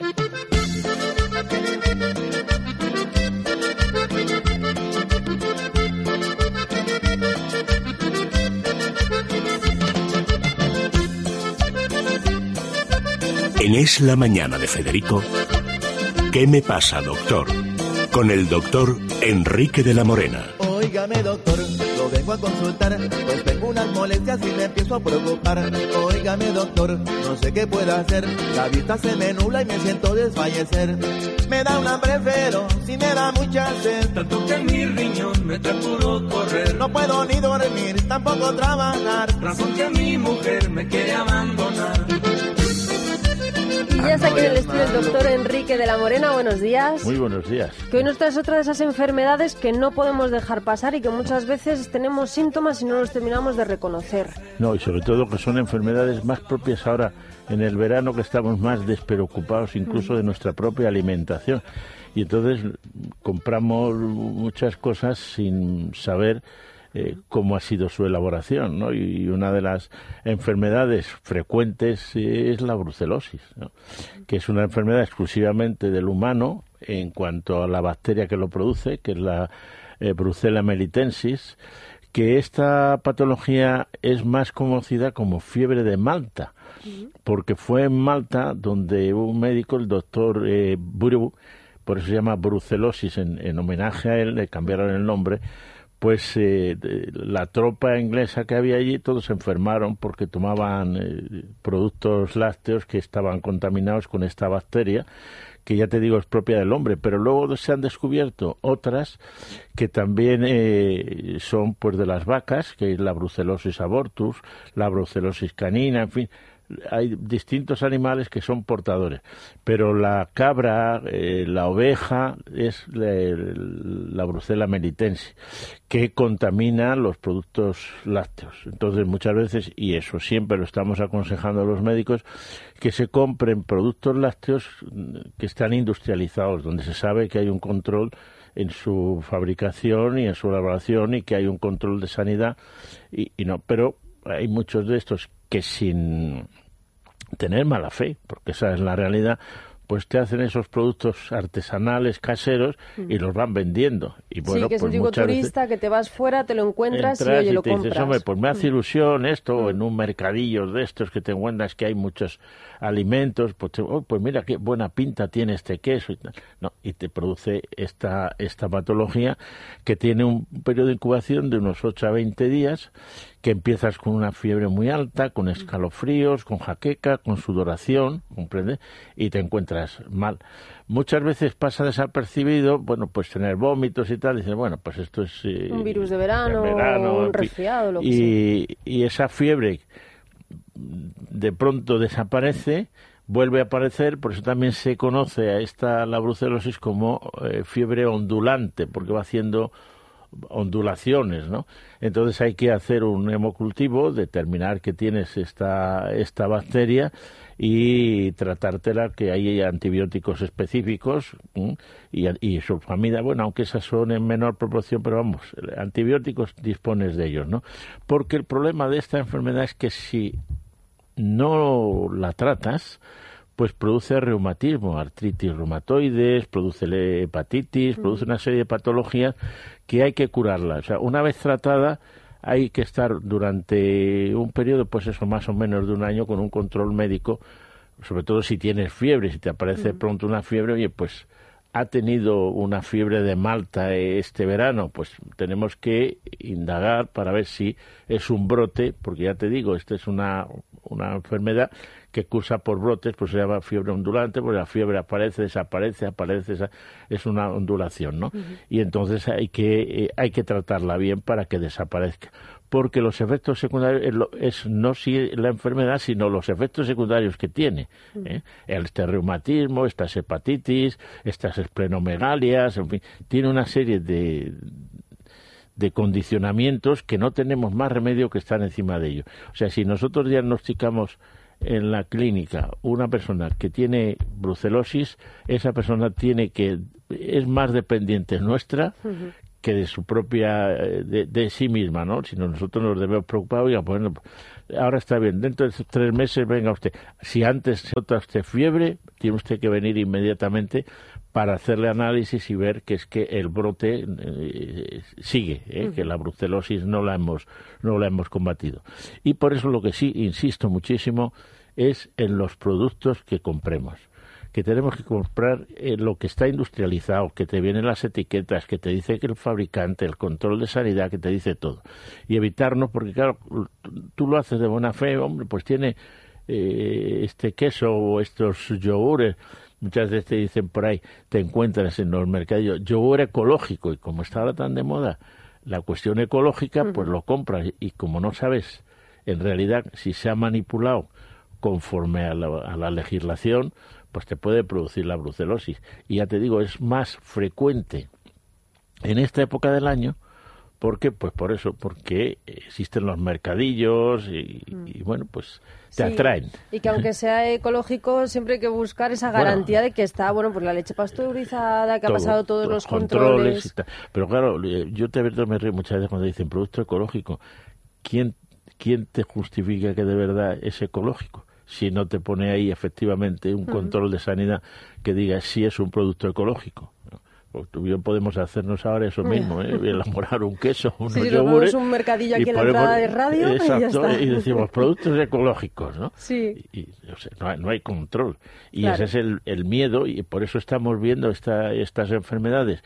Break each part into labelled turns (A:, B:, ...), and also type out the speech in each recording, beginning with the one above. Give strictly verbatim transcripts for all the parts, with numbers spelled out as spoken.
A: En Es la Mañana de Federico, ¿qué me pasa, doctor? Con el doctor Enrique de la Morena.
B: Óigame, doctor, lo vengo a consultar, pues tengo unas molestias y me empiezo a preocupar. Óigame, doctor, no sé qué puedo hacer, la vista se me nubla y me siento desfallecer. Me da un hambre pero sí me da mucha sed,
C: tanto que mi riñón me trae puro correr.
B: No puedo ni dormir, tampoco trabajar,
C: razón que mi mujer me quiere abandonar.
D: Y ya está aquí en el estudio el doctor Enrique de la Morena. Buenos días.
E: Muy buenos días.
D: Que hoy nos traes otra de esas enfermedades que no podemos dejar pasar y que muchas veces tenemos síntomas y no los terminamos de reconocer.
E: No, y sobre todo que son enfermedades más propias ahora en el verano, que estamos más despreocupados incluso de nuestra propia alimentación. Y entonces compramos muchas cosas sin saber Eh, cómo ha sido su elaboración, ¿no? Y una de las enfermedades frecuentes eh, es la brucelosis, ¿no? Que es una enfermedad exclusivamente del humano en cuanto a la bacteria que lo produce, que es la eh, Brucella melitensis, que esta patología es más conocida como fiebre de Malta, porque fue en Malta donde un médico, el doctor eh, Buru, por eso se llama brucelosis, en, en homenaje a él, le cambiaron el nombre. Pues eh, la tropa inglesa que había allí, todos se enfermaron porque tomaban eh, productos lácteos que estaban contaminados con esta bacteria, que ya te digo es propia del hombre, pero luego se han descubierto otras que también eh, son pues de las vacas, que es la brucelosis abortus, la brucelosis canina, en fin. Hay distintos animales que son portadores, pero la cabra, eh, la oveja, es la, la Brucella melitensis, que contamina los productos lácteos. Entonces, muchas veces, y eso siempre lo estamos aconsejando a los médicos, que se compren productos lácteos que están industrializados, donde se sabe que hay un control en su fabricación y en su elaboración y que hay un control de sanidad, y, y no, pero hay muchos de estos que sin tener mala fe, porque esa es la realidad, pues te hacen esos productos artesanales, caseros, y los van vendiendo. Y bueno,
D: sí, que es
E: pues
D: un tipo turista que te vas fuera, te lo encuentras y, oye,
E: y
D: lo
E: te
D: compras.
E: Dices, hombre, pues me hace ilusión esto,
D: mm.
E: o en un mercadillo de estos que te encuentras que hay muchos alimentos, pues, te, oh, pues mira qué buena pinta tiene este queso y tal. No, y te produce esta, esta patología que tiene un periodo de incubación de unos ocho a veinte días, que empiezas con una fiebre muy alta, con escalofríos, con jaqueca, con sudoración, ¿comprendes? Y te encuentras mal. Muchas veces pasa desapercibido, bueno, pues tener vómitos y tal, dices, bueno, pues esto es... Eh,
D: un virus de verano,
E: verano
D: un resfriado, lo que
E: y,
D: sea.
E: Y esa fiebre de pronto desaparece, vuelve a aparecer, por eso también se conoce a esta la brucelosis como eh, fiebre ondulante, porque va haciendo ondulaciones, ¿no? Entonces hay que hacer un hemocultivo, determinar que tienes esta esta bacteria y tratártela, que hay antibióticos específicos ¿sí? y, y sulfamida, bueno, aunque esas son en menor proporción, pero vamos, antibióticos dispones de ellos, ¿no? Porque el problema de esta enfermedad es que si no la tratas, pues produce reumatismo, artritis reumatoides, produce hepatitis, mm. produce una serie de patologías que hay que curarla. O sea, una vez tratada, hay que estar durante un periodo, pues eso, más o menos de un año, con un control médico, sobre todo si tienes fiebre, si te aparece mm. pronto una fiebre, oye, pues ha tenido una fiebre de Malta este verano, pues tenemos que indagar para ver si es un brote, porque ya te digo, esta es una, una enfermedad que cursa por brotes, pues se llama fiebre ondulante, porque la fiebre aparece, desaparece, aparece, es una ondulación, ¿no? Uh-huh. Y entonces hay que eh, hay que tratarla bien para que desaparezca, porque los efectos secundarios es, lo, es no si la enfermedad, sino los efectos secundarios que tiene, ¿eh? Este reumatismo, estas hepatitis, estas esplenomegalias, en fin, tiene una serie de de condicionamientos que no tenemos más remedio que estar encima de ello. O sea, si nosotros diagnosticamos en la clínica una persona que tiene brucelosis, esa persona tiene que es más dependiente nuestra uh-huh. que de su propia, de, de sí misma, ¿no? Sino nosotros nos debemos preocupar, oiga, pues bueno, ahora está bien, dentro de tres meses venga usted. Si antes nota usted fiebre, tiene usted que venir inmediatamente para hacerle análisis y ver que es que el brote eh, sigue, ¿eh? Uh-huh. Que la brucelosis no la hemos no la hemos combatido. Y por eso lo que sí insisto muchísimo es en los productos que compremos, que tenemos que comprar eh, lo que está industrializado, que te vienen las etiquetas, que te dice que el fabricante, el control de sanidad, que te dice todo. Y evitarnos, porque claro, tú lo haces de buena fe, hombre, pues tiene eh, este queso o estos yogures, muchas veces te dicen por ahí, te encuentras en los mercadillos, yogur ecológico, y como está ahora tan de moda la cuestión ecológica, uh-huh. pues lo compras, y como no sabes en realidad si se ha manipulado conforme a la, a la legislación, pues te puede producir la brucelosis. Y ya te digo, es más frecuente en esta época del año. ¿Por qué? Pues por eso, porque existen los mercadillos y, mm. y bueno, pues te sí, atraen.
D: Y que aunque sea ecológico, siempre hay que buscar esa garantía bueno, de que está, bueno, pues la leche pasteurizada, que todo, ha pasado todos los, los controles. controles. Y tal.
E: Pero claro, yo te me río muchas veces cuando dicen producto ecológico. ¿Quién, quién te justifica que de verdad es ecológico? Si no te pone ahí efectivamente un control de sanidad que diga si es un producto ecológico. Pues tú y yo podemos hacernos ahora eso mismo, ¿eh? Elaborar un queso, unos
D: sí,
E: yogures.
D: Sí, un mercadillo aquí en la entrada de radio.
E: Exacto,
D: y, ya está.
E: Y decimos productos ecológicos, ¿no?
D: Sí.
E: Y, y o sea, no, hay, no hay control. Y
D: claro.
E: ese es el, el miedo, y por eso estamos viendo esta, estas enfermedades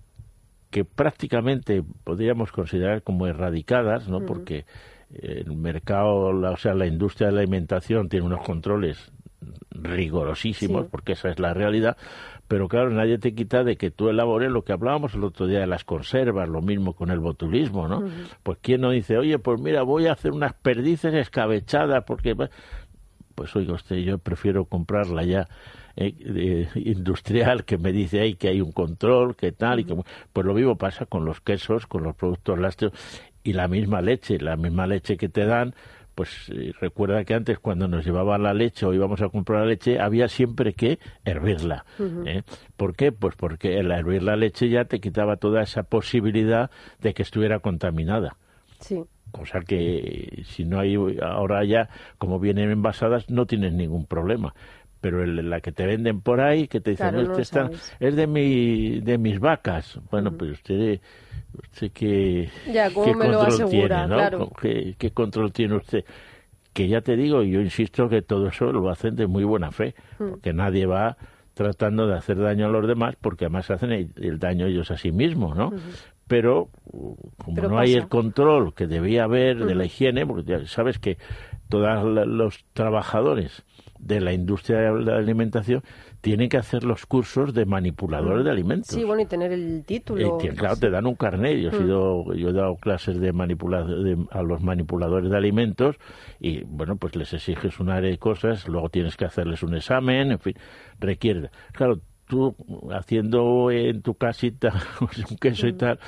E: que prácticamente podríamos considerar como erradicadas, ¿no? Uh-huh. Porque el mercado, la, o sea, la industria de la alimentación tiene unos controles rigorosísimos, sí. porque esa es la realidad, pero claro, nadie te quita de que tú elabores lo que hablábamos el otro día de las conservas, lo mismo con el botulismo, ¿no? Uh-huh. Pues quién no dice, oye, pues mira, voy a hacer unas perdices escabechadas, porque pues oiga usted, yo prefiero comprarla ya eh, eh, industrial, que me dice ahí que hay un control, que tal, uh-huh. y que pues lo mismo pasa con los quesos, con los productos lácteos. Y la misma leche, la misma leche que te dan, pues eh, recuerda que antes cuando nos llevaban la leche o íbamos a comprar la leche, había siempre que hervirla. Uh-huh. ¿eh? ¿Por qué? Pues porque el hervir la leche ya te quitaba toda esa posibilidad de que estuviera contaminada.
D: Sí.
E: Cosa que si no hay, ahora ya, como vienen envasadas, no tienes ningún problema. Pero el, la que te venden por ahí, que te dicen, claro, no, este está, es de mi de mis vacas. Bueno, uh-huh. pues usted... Usted qué,
D: ya, ¿cómo
E: qué
D: me lo
E: control
D: asegura?
E: tiene, ¿no?
D: Claro.
E: ¿Qué, ¿Qué control tiene usted? Que ya te digo, yo insisto que todo eso lo hacen de muy buena fe, mm. porque nadie va tratando de hacer daño a los demás, porque además hacen el, el daño ellos a sí mismos, ¿no? Uh-huh. Pero como Pero no pasa. hay el control que debía haber uh-huh. de la higiene, porque ya sabes que todos los trabajadores de la industria de la alimentación tienen que hacer los cursos de manipuladores de alimentos.
D: Sí, bueno, y tener el título.
E: Eh, claro, te dan un carnet. Yo he, sido, yo he dado clases de manipulación a los manipuladores de alimentos y, bueno, pues les exiges una área de cosas, luego tienes que hacerles un examen, en fin, requiere. Claro, tú haciendo en tu casita un queso mm. y tal,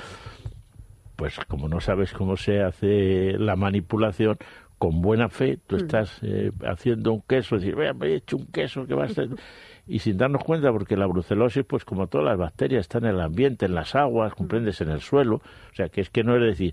E: pues como no sabes cómo se hace la manipulación, con buena fe, tú mm. estás eh, haciendo un queso, y dices, vea, me he hecho un queso que va a ser... Y sin darnos cuenta, porque la brucelosis, pues como todas las bacterias, está en el ambiente, en las aguas, comprendes, en el suelo. O sea, que es que no es decir,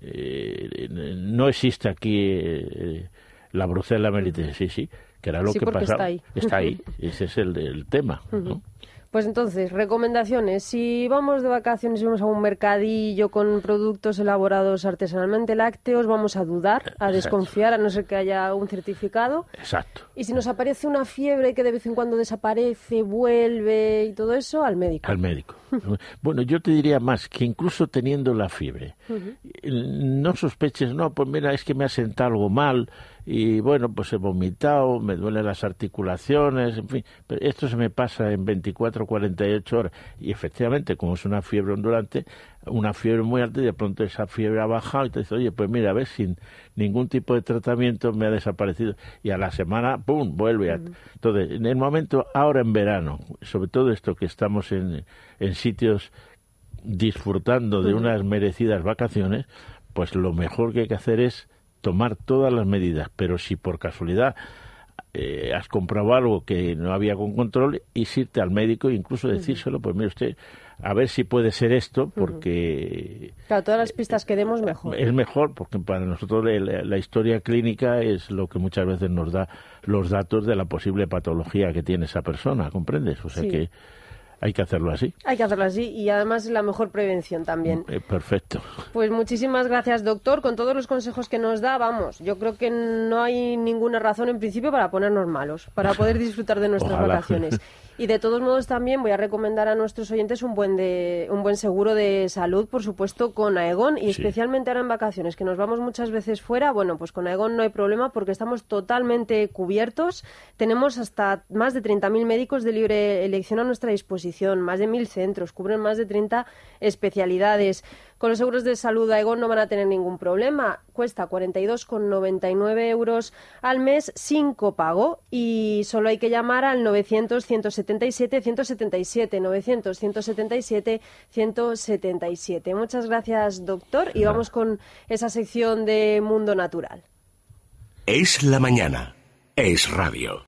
E: eh, no existe aquí eh, la brucela mellitus, sí, sí, que era lo
D: sí,
E: que pasaba.
D: Está ahí.
E: Está ahí, ese es el, el tema, uh-huh. ¿no?
D: Pues entonces, recomendaciones. Si vamos de vacaciones y vamos a un mercadillo con productos elaborados artesanalmente lácteos, vamos a dudar, a desconfiar, a no ser que haya un certificado.
E: Exacto.
D: Y si nos aparece una fiebre que de vez en cuando desaparece, vuelve y todo eso, al médico.
E: Al médico. Bueno, yo te diría más, que incluso teniendo la fiebre, uh-huh. no sospeches, no, pues mira, es que me ha sentado algo mal, y bueno, pues he vomitado, me duelen las articulaciones, en fin, pero esto se me pasa en veinticuatro, cuarenta y ocho horas, y efectivamente, como es una fiebre ondulante, una fiebre muy alta, y de pronto esa fiebre ha bajado, y te dice, oye, pues mira, a ver, sin ningún tipo de tratamiento me ha desaparecido, y a la semana, ¡pum!, vuelve. A... Uh-huh. Entonces, en el momento, ahora en verano, sobre todo esto que estamos en, en sitios disfrutando de uh-huh. unas merecidas vacaciones, pues lo mejor que hay que hacer es tomar todas las medidas, pero si por casualidad eh, has comprado algo que no había con control, y irte al médico e incluso decírselo, pues mire usted, a ver si puede ser esto, porque...
D: Claro, todas las pistas que demos mejor.
E: Es mejor, porque para nosotros la, la historia clínica es lo que muchas veces nos da los datos de la posible patología que tiene esa persona, ¿comprendes? O sea sí. que hay que hacerlo así.
D: Hay que hacerlo así, y además es la mejor prevención también.
E: Eh, perfecto.
D: Pues muchísimas gracias, doctor, con todos los consejos que nos da. Vamos, yo creo que no hay ninguna razón en principio para ponernos malos, para poder disfrutar de nuestras
E: Ojalá.
D: vacaciones. Y de todos modos también voy a recomendar a nuestros oyentes un buen de un buen seguro de salud, por supuesto, con Aegon, y sí. especialmente ahora en vacaciones, que nos vamos muchas veces fuera. Bueno, pues con Aegon no hay problema porque estamos totalmente cubiertos. Tenemos hasta más de treinta mil médicos de libre elección a nuestra disposición, más de mil centros, cubren más de treinta especialidades. Con los seguros de salud Aegon no van a tener ningún problema. Cuesta cuarenta y dos con noventa y nueve euros al mes sin copago, y solo hay que llamar al novecientos, ciento setenta y siete, ciento setenta y siete, novecientos, ciento setenta y siete, ciento setenta y siete. Muchas gracias, doctor, y vamos con esa sección de Mundo Natural.
A: Es la mañana. Es radio.